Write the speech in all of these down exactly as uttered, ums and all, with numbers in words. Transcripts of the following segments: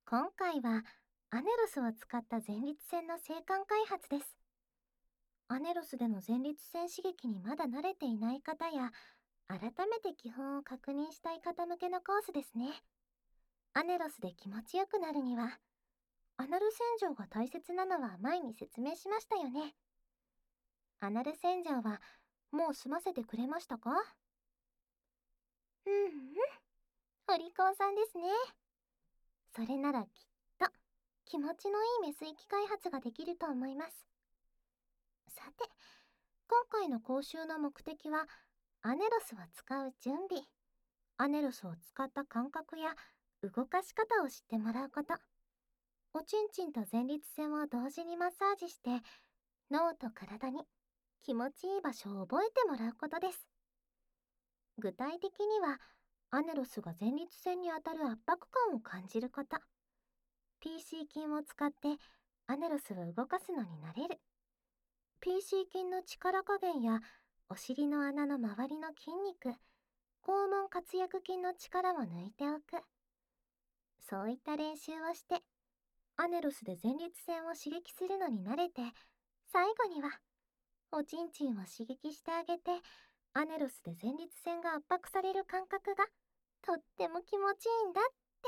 今回はアネロスを使った前立腺の性感開発です。アネロスでの前立腺刺激にまだ慣れていない方や、改めて基本を確認したい方向けのコースですね。アネロスで気持ちよくなるには、アナル洗浄が大切なのは前に説明しましたよね。アナル洗浄はもう済ませてくれましたか？うんうん、お利口さんですね。それならきっと気持ちのいいメス液開発ができると思います。さて、今回の講習の目的は、アネロスを使う準備、アネロスを使った感覚や動かし方を知ってもらうこと、おちんちんと前立腺を同時にマッサージして、脳と体に気持ちいい場所を覚えてもらうことです。具体的には、アネロスが前立腺に当たる圧迫感を感じること、ピーシー 筋を使ってアネロスを動かすのに慣れる、ピーシー 筋の力加減やお尻の穴の周りの筋肉、肛門括約筋の力を抜いておく。そういった練習をして、アネロスで前立腺を刺激するのに慣れて、最後には、おちんちんを刺激してあげて、アネロスで前立腺が圧迫される感覚がとっても気持ちいいんだって、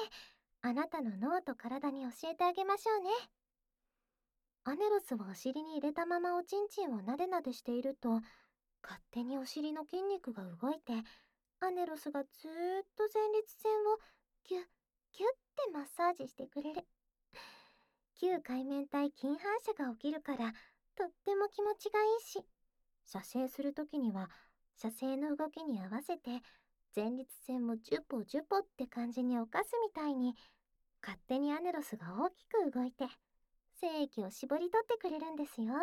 あなたの脳と体に教えてあげましょうね。アネロスをお尻に入れたままおちんちんをなでなでしていると、勝手にお尻の筋肉が動いて、アネロスがずーっと前立腺をギュッギュッってマッサージしてくれる。旧界面体筋反射が起きるから、とっても気持ちがいいし、射精するときには射精の動きに合わせて前立腺もジュポジュポって感じに犯すみたいに、勝手にアネロスが大きく動いて精液を絞り取ってくれるんですよ。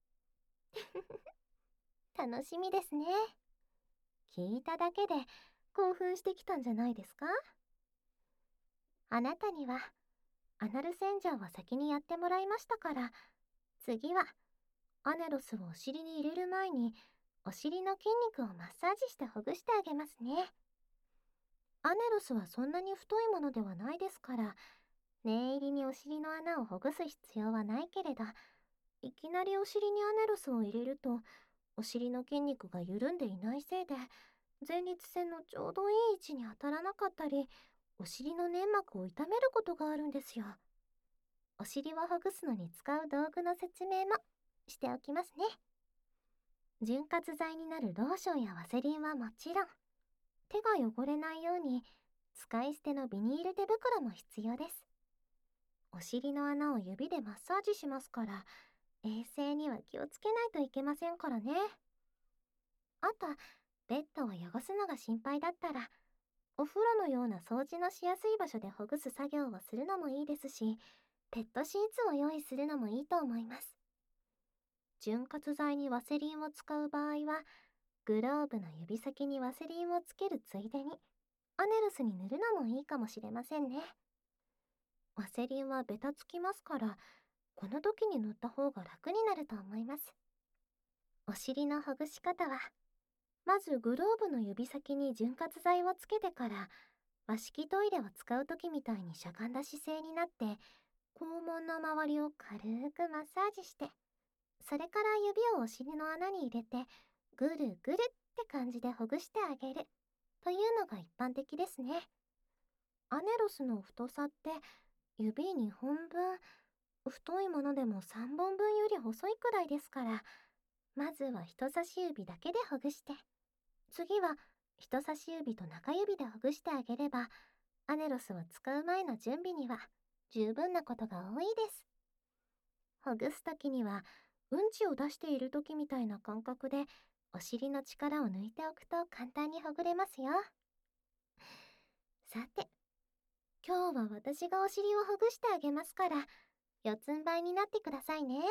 楽しみですね。聞いただけで興奮してきたんじゃないですか？あなたにはアナル洗浄を先にやってもらいましたから、次はアネロスをお尻に入れる前にお尻の筋肉をマッサージしてほぐしてあげますね。アネロスはそんなに太いものではないですから、念入りにお尻の穴をほぐす必要はないけれど、いきなりお尻にアネロスを入れると、お尻の筋肉が緩んでいないせいで、前立腺のちょうどいい位置に当たらなかったり、お尻の粘膜を痛めることがあるんですよ。お尻をほぐすのに使う道具の説明もしておきますね。潤滑剤になるローションやワセリンはもちろん、手が汚れないように使い捨てのビニール手袋も必要です。お尻の穴を指でマッサージしますから、衛生には気をつけないといけませんからね。あと、ベッドを汚すのが心配だったら、お風呂のような掃除のしやすい場所でほぐす作業をするのもいいですし、ペットシーツを用意するのもいいと思います。潤滑剤にワセリンを使う場合は、グローブの指先にワセリンをつけるついでに、アネルスに塗るのもいいかもしれませんね。ワセリンはベタつきますから、この時に塗った方が楽になると思います。お尻のほぐし方は、まずグローブの指先に潤滑剤をつけてから、和式トイレを使う時みたいにしゃがんだ姿勢になって、肛門の周りを軽くマッサージして、それから指をお尻の穴に入れて、ぐるぐるって感じでほぐしてあげるというのが一般的ですね。アネロスの太さって指にほんぶん、太いものでもさんぼんぶんより細いくらいですから、まずは人差し指だけでほぐして、次は人差し指と中指でほぐしてあげれば、アネロスを使う前の準備には十分なことが多いです。ほぐす時には、うんちを出している時みたいな感覚でお尻の力を抜いておくと簡単にほぐれますよ。さて、今日は私がお尻をほぐしてあげますから、四つん這いになってくださいね。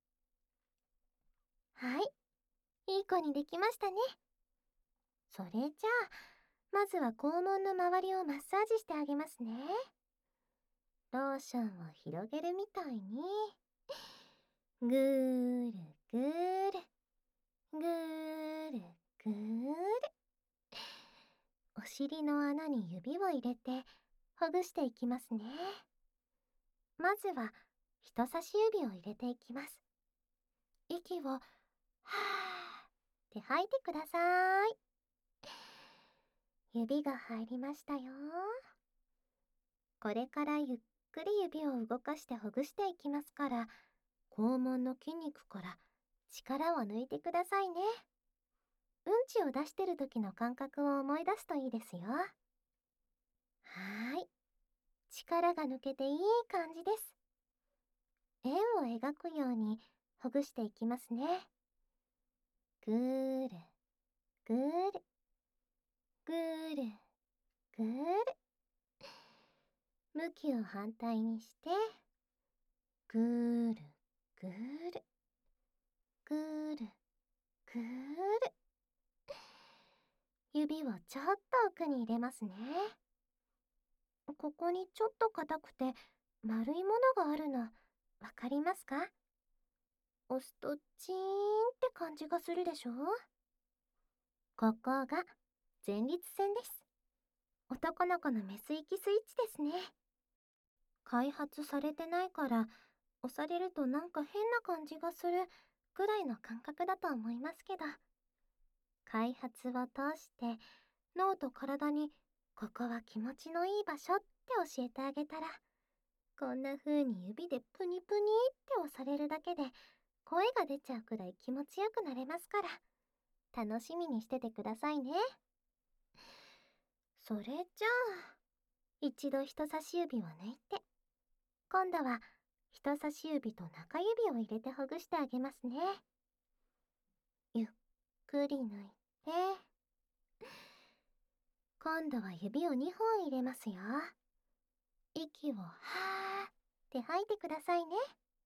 はい、いい子にできましたね。それじゃあ、まずは肛門の周りをマッサージしてあげますね。ローションを広げるみたいに、ぐーるぐーる、ぐーるぐーる。お尻の穴に指を入れてほぐしていきますね。 まずは人差し指を入れていきます。息をはーって吐いてください。指が入りましたよ。これからゆっくり指を動かしてほぐしていきますから、肛門の筋肉から力を抜いてくださいね。うんちを出してる時の感覚を思い出すといいですよ。はーい。力が抜けていい感じです。円を描くようにほぐしていきますね。ぐーる、ぐーる、ぐーる、ぐーる。向きを反対にして、ぐーる、ぐーる、ぐーる、ぐーる。指をちょっと奥に入れますね。ここにちょっと硬くて丸いものがあるの、わかりますか？押すとチーンって感じがするでしょ？ここが前立腺です。男の子のメス息スイッチですね。開発されてないから押されるとなんか変な感じがするぐらいの感覚だと思いますけど、開発を通して脳と体にここは気持ちのいい場所って教えてあげたら、こんな風に指でプニプニって押されるだけで声が出ちゃうくらい気持ちよくなれますから、楽しみにしててくださいね。それじゃあ一度人差し指を抜いて、今度は人差し指と中指を入れてほぐしてあげますね。ゆっくり抜いて、今度は指をにほん入れますよ。息をはーって吐いてくださいね。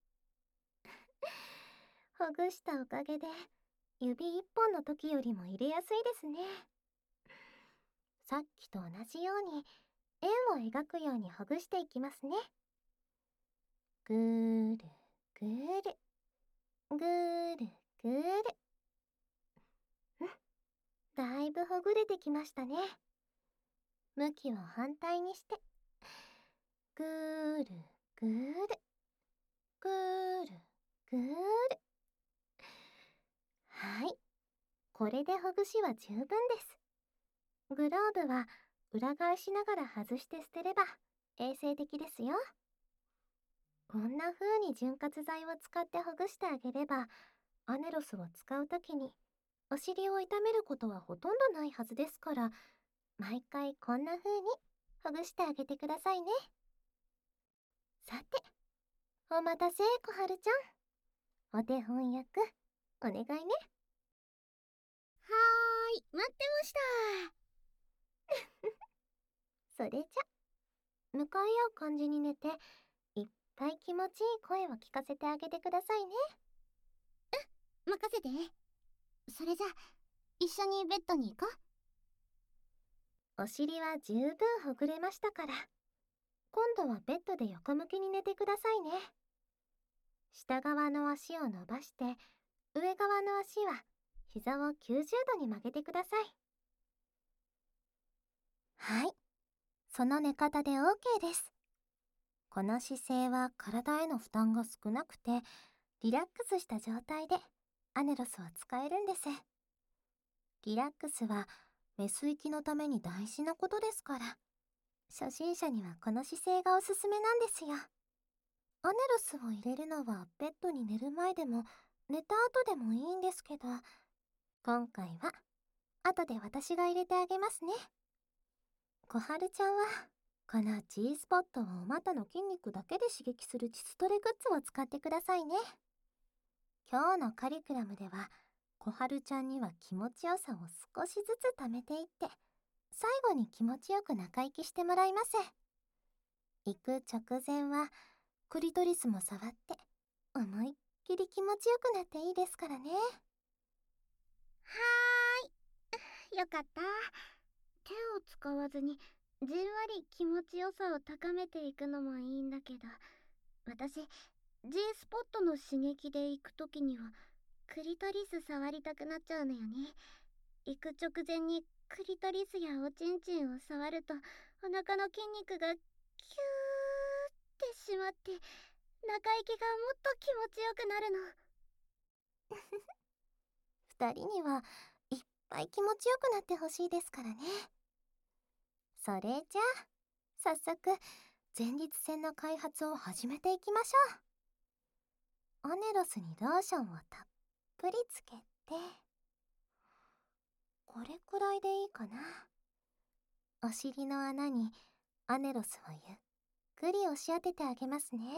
ほぐしたおかげで指いっぽんの時よりも入れやすいですね。さっきと同じように円を描くようにほぐしていきますね。ぐーるぐーる、ぐーるぐーる。うん、だいぶほぐれてきましたね。向きを反対にして、ぐーるぐーる、ぐーるぐーる。はい、これでほぐしは十分です。グローブは裏返しながら外して捨てれば衛生的ですよ。こんな風に潤滑剤を使ってほぐしてあげれば、アネロスを使うときにお尻を痛めることはほとんどないはずですから、毎回こんな風にほぐしてあげてくださいね。さて、お待たせ小春ちゃん、お手本役お願いね。はーい、待ってました。 それじゃ向かい合う感じに寝て、いっぱい気持ちいい声を聞かせてあげてくださいね。 うん、任せて。それじゃ一緒にベッドに行こう。お尻は十分ほぐれましたから、今度はベッドで横向きに寝てくださいね。下側の足を伸ばして、上側の足は膝をきゅうじゅうどに曲げてください。はい、その寝方で オーケー です。この姿勢は体への負担が少なくて、リラックスした状態でアネロスを使えるんです。リラックスはメス息のために大事なことですから、初心者にはこの姿勢がおすすめなんですよ。アネロスを入れるのはベッドに寝る前でも寝た後でもいいんですけど、今回は後で私が入れてあげますね。小春ちゃんはこの G スポットをお股の筋肉だけで刺激する膣トレグッズを使ってくださいね。今日のカリキュラムでは小春ちゃんには気持ちよさを少しずつ溜めていって、最後に気持ちよく中息してもらいます。行く直前はクリトリスも触って思いっきり気持ちよくなっていいですからね。はーい、よかった。手を使わずにじんわり気持ちよさを高めていくのもいいんだけど、私 G スポットの刺激で行くときにはクリトリス触りたくなっちゃうのよね。行く直前にクリトリスやおちんちんを触るとお腹の筋肉がキューっってしまって、中息がもっと気持ちよくなるの。 二人にはいっぱい気持ちよくなってほしいですからね。それじゃあ早速前立腺の開発を始めていきましょう。アネロスにローションをたっぷりつけて、これくらいでいいかな。お尻の穴にアネロスをゆっくり押し当ててあげますね。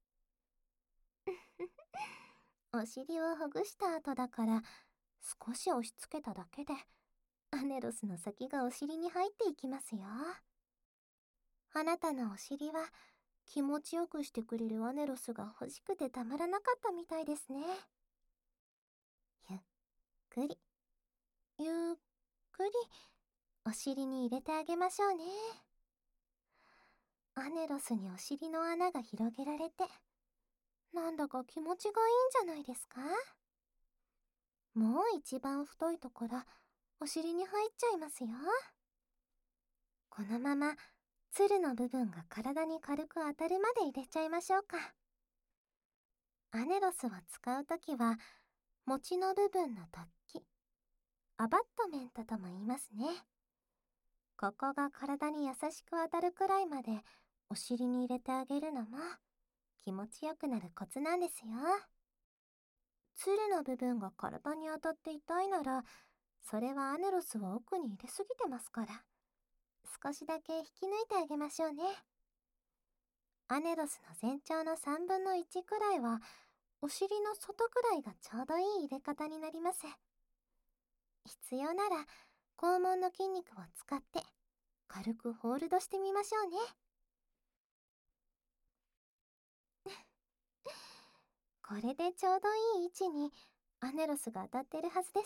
お尻をほぐした後だから少し押し付けただけでアネロスの先がお尻に入っていきますよ。あなたのお尻は気持ちよくしてくれるアネロスが欲しくてたまらなかったみたいですね。ゆっくりゆっくりお尻に入れてあげましょうね。アネロスにお尻の穴が広げられて、なんだか気持ちがいいんじゃないですか。もう一番太いところお尻に入っちゃいますよ。このままつるの部分が体に軽く当たるまで入れちゃいましょうか。アネロスを使うときは餅の部分の突起、アバットメントとも言いますね。ここが体に優しく当たるくらいまでお尻に入れてあげるのも気持ちよくなるコツなんですよ。つるの部分が体に当たって痛いなら、それはアネロスを奥に入れすぎてますから、少しだけ引き抜いてあげましょうね。アネロスの全長のさんぶんのいちくらいはお尻の外くらいがちょうどいい入れ方になります。必要なら肛門の筋肉を使って軽くホールドしてみましょうね。これでちょうどいい位置にアネロスが当たってるはずです。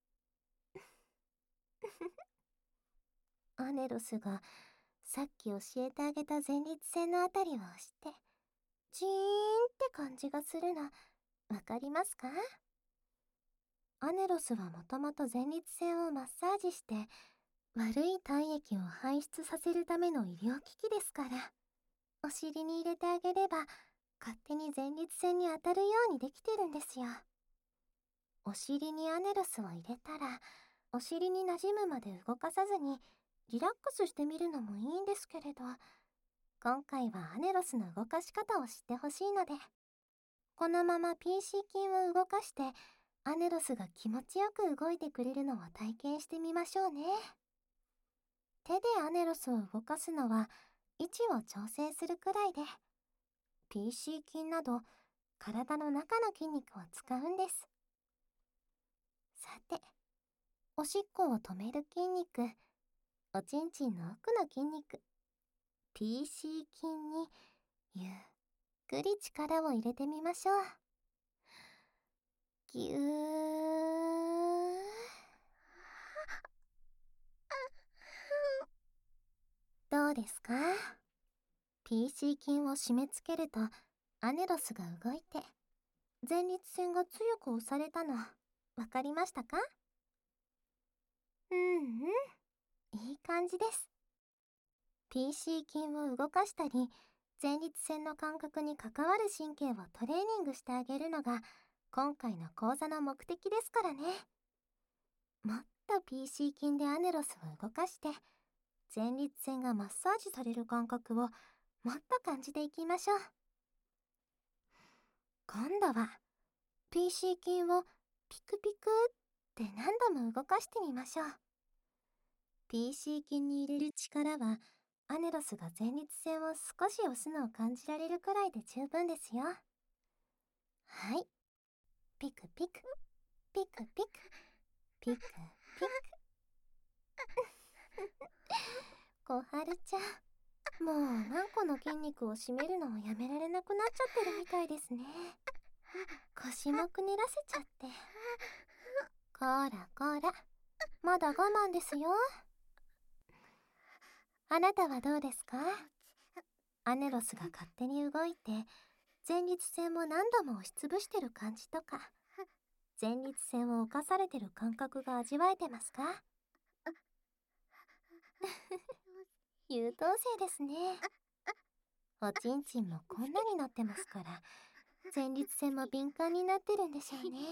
アネロスがさっき教えてあげた前立腺のあたりを押してジーンって感じがするのわかりますか？アネロスはもともと前立腺をマッサージして悪い体液を排出させるための医療機器ですから、お尻に入れてあげれば勝手に前立腺に当たるようにできてるんですよ。お尻にアネロスを入れたらお尻に馴染むまで動かさずにリラックスしてみるのもいいんですけれど、今回はアネロスの動かし方を知ってほしいので、このまま ピーシー 筋を動かしてアネロスが気持ちよく動いてくれるのを体験してみましょうね。手でアネロスを動かすのは位置を調整するくらいで、 ピーシー 筋など体の中の筋肉を使うんです。さて、おしっこを止める筋肉、おちんちんの奥の筋肉 ピーシー 筋にゆっくり力を入れてみましょう。ぎゅー。どうですか？ ピーシー 筋を締め付けるとアネロスが動いて前立腺が強く押されたのわかりましたか？うんうん、いい感じです。 ピーシー 筋を動かしたり前立腺の感覚に関わる神経をトレーニングしてあげるのが今回の講座の目的ですからね。もっと ピーシー 筋でアネロスを動かして前立腺がマッサージされる感覚をもっと感じていきましょう。今度は ピーシー 筋をピクピクって何度も動かしてみましょう。 ピーシー 筋に入れる力はアネロスが前立腺を少し押すのを感じられるくらいで十分ですよ。はい、ピクピクピクピクピクピク。小春ちゃん、もうマンコの筋肉を締めるのをやめられなくなっちゃってるみたいですね。腰もくねらせちゃって。こらこら、まだ我慢ですよ。あなたはどうですか？アネロスが勝手に動いて前立腺を何度も押しつぶしてる感じとか、前立腺を侵されてる感覚が味わえてますか？優等生ですね。 おちんちんもこんなになってますから、前立腺も敏感になってるんでしょうね。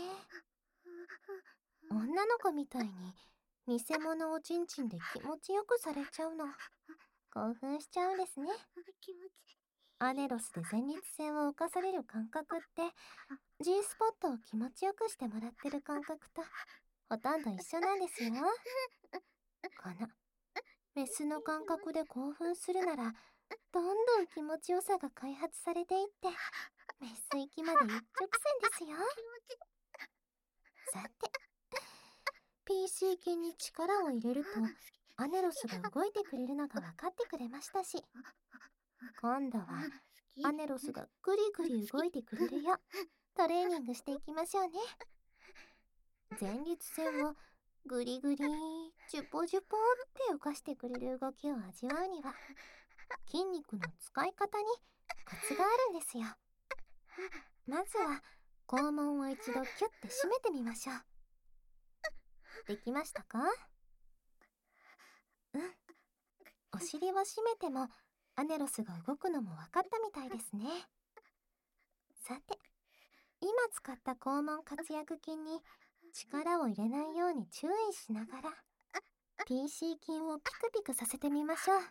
女の子みたいに偽物おちんちんで気持ちよくされちゃうの、興奮しちゃうんですね。 気持ちアネロスで前立腺を浮かされる感覚って G スポットを気持ちよくしてもらってる感覚とほとんど一緒なんですよ。このメスの感覚で興奮するならどんどん気持ちよさが開発されていってメス域まで一直線ですよ。さて ピーシー 筋に力を入れるとアネロスが動いてくれるのが分かってくれましたし、今度はアネロスがグリグリ動いてくれるようトレーニングしていきましょうね。前立腺をグリグリジュポジュポって動かしてくれる動きを味わうには筋肉の使い方にコツがあるんですよ。まずは肛門を一度キュッて締めてみましょう。できましたか？うん。お尻を締めてもアネロスが動くのも分かったみたいですね。さて、今使った肛門活躍筋に力を入れないように注意しながら ピーシー 筋をピクピクさせてみましょう。はい。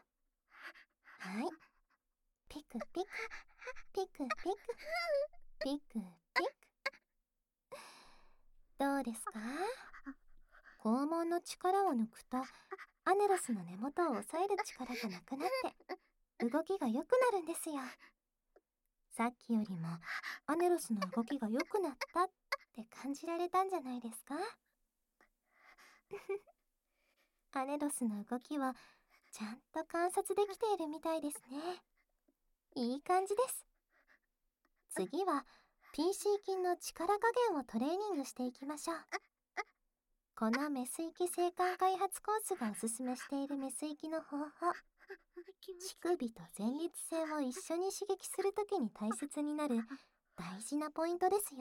ピクピク、ピクピク、ピクピク。どうですか？肛門の力を抜くとアネロスの根元を押さえる力がなくなって動きが良くなるんですよ。さっきよりもアネロスの動きが良くなったって感じられたんじゃないですか？アネロスの動きをちゃんと観察できているみたいですね。いい感じです。次は ピーシー 筋の力加減をトレーニングしていきましょう。このメス域性感開発コースがおすすめしているメス域の方法、乳首と前立腺を一緒に刺激するときに大切になる大事なポイントですよ。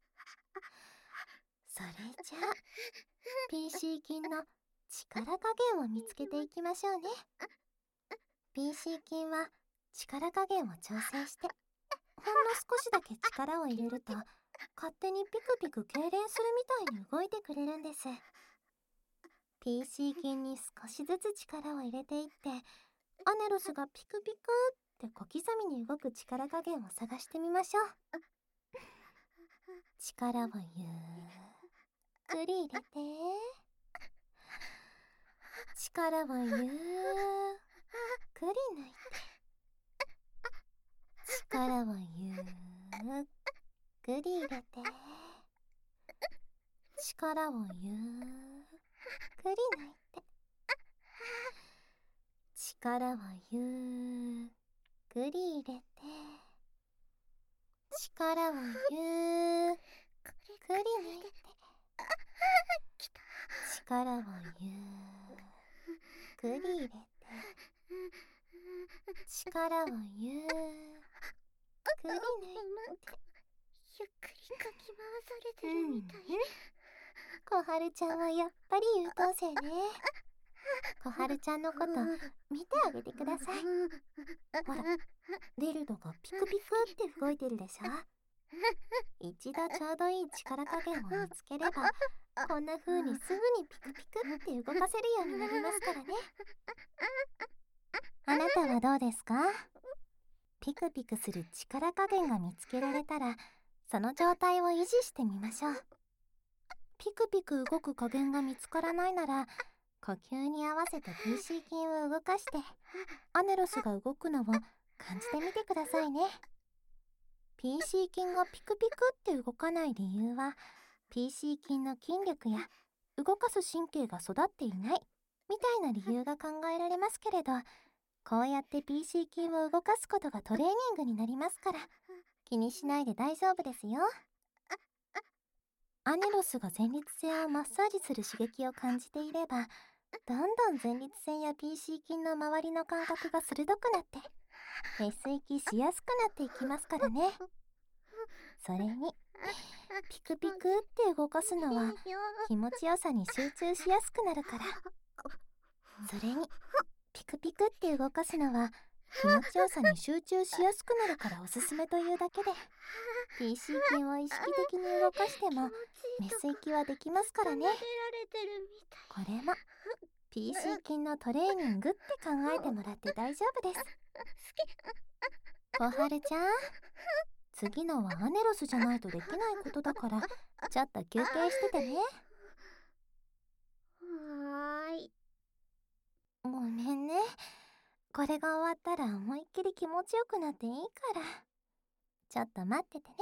それじゃあ ピーシー 筋の力加減を見つけていきましょうね。ピーシー 筋は力加減を調整してほんの少しだけ力を入れると勝手にピクピク痙攣するみたいに動いてくれるんです。ピーシー 筋に少しずつ力を入れていってアネロスがピクピクって小刻みに動く力加減を探してみましょう。力をゆっくり入れて力をゆっくり抜いて力をゆっくり入れて力をゆっくり抜いて力をゆっくり入れて力をゆっくり抜いて力をゆっくり入れて力をゆっくり抜いてゆっくりかき回されてるみたい。 小春ちゃんはやっぱり優等生ね。小春ちゃんのこと見てあげてください。ほら、デルドがピクピクって動いてるでしょ。一度ちょうどいい力加減を見つければこんな風にすぐにピクピクって動かせるようになりますからね。あなたはどうですか？ピクピクする力加減が見つけられたらその状態を維持してみましょう。ピクピク動く加減が見つからないなら呼吸に合わせて ピーシー 筋を動かしてアネロスが動くのを感じてみてくださいね。ピーシー 筋がピクピクって動かない理由は ピーシー 筋の筋力や動かす神経が育っていないみたいな理由が考えられますけれど、こうやって ピーシー 筋を動かすことがトレーニングになりますから気にしないで大丈夫ですよ。アネロスが前立腺をマッサージする刺激を感じていればどんどん前立腺や ピーシー 筋の周りの感覚が鋭くなってメス息しやすくなっていきますからね。それにピクピクって動かすのは気持ちよさに集中しやすくなるから、それにピクピクって動かすのは気持ちよさに集中しやすくなるからおすすめというだけで、 ピーシー 筋を意識的に動かしてもメス息はできますからね。 奏でられてるみたい。 これも ピーシー 筋のトレーニングって考えてもらって大丈夫です。小春ちゃん、次のはアネロスじゃないとできないことだからちょっと休憩しててね。 はーい。 ごめんね、これが終わったら思いっきり気持ちよくなっていいからちょっと待っててね。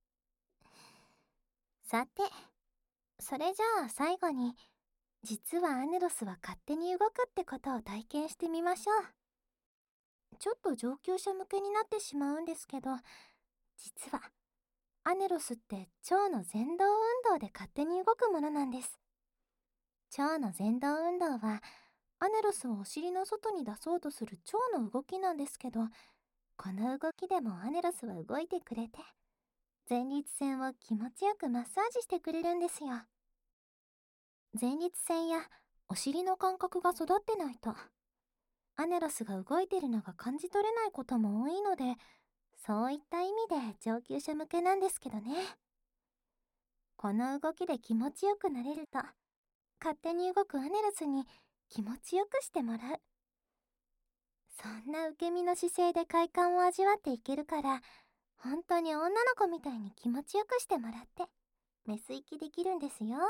さて、それじゃあ最後に、実はアネロスは勝手に動くってことを体験してみましょう。ちょっと上級者向けになってしまうんですけど、実はアネロスって腸の前動運動で勝手に動くものなんです。腸の前動運動はアネロスをお尻の外に出そうとする腸の動きなんですけど、この動きでもアネロスは動いてくれて、前立腺を気持ちよくマッサージしてくれるんですよ。前立腺やお尻の感覚が育ってないとアネロスが動いてるのが感じ取れないことも多いので、そういった意味で上級者向けなんですけどね。この動きで気持ちよくなれると、勝手に動くアネロスに気持ちよくしてもらう、そんな受け身の姿勢で快感を味わっていけるから、本当に女の子みたいに気持ちよくしてもらってメス息できるんですよ。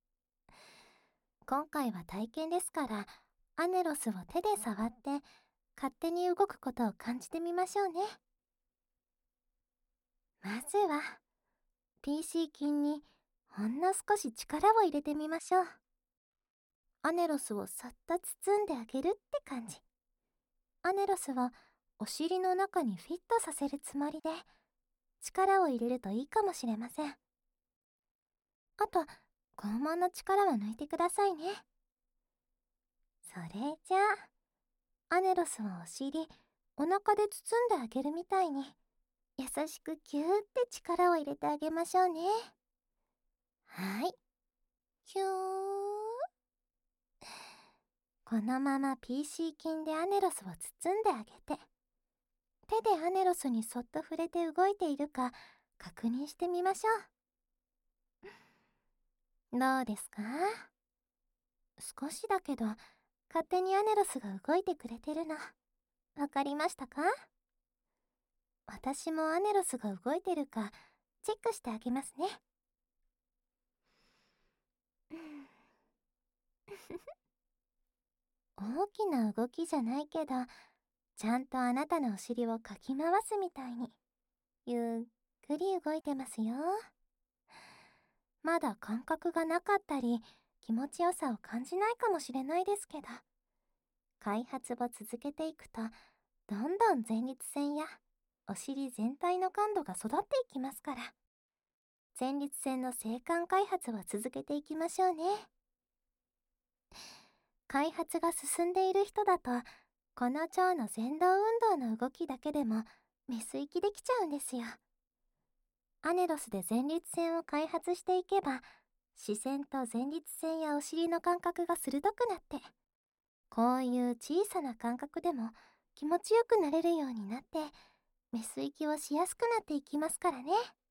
今回は体験ですから、アネロスを手で触って勝手に動くことを感じてみましょうね。まずは ピーシー 筋にほんの少し力を入れてみましょう。アネロスをさっと包んであげるって感じ。アネロスをお尻の中にフィットさせるつもりで力を入れるといいかもしれません。あと、肛門の力は抜いてくださいね。それじゃあ、アネロスをお尻、お腹で包んであげるみたいに優しくギューって力を入れてあげましょうね。はい。キュー。このまま ピーシー 筋でアネロスを包んであげて、手でアネロスにそっと触れて動いているか確認してみましょう。どうですか？少しだけど勝手にアネロスが動いてくれてるのわかりましたか？私もアネロスが動いてるかチェックしてあげますね。大きな動きじゃないけど、ちゃんとあなたのお尻をかき回すみたいにゆっくり動いてますよ。まだ感覚がなかったり気持ちよさを感じないかもしれないですけど、開発を続けていくとどんどん前立腺やお尻全体の感度が育っていきますから、前立腺の性感開発を続けていきましょうね。開発が進んでいる人だと、この腸の前動運動の動きだけでもメス息できちゃうんですよ。アネロスで前立腺を開発していけば、視線と前立腺やお尻の感覚が鋭くなって、こういう小さな感覚でも気持ちよくなれるようになって、メス息をしやすくなっていきますからね。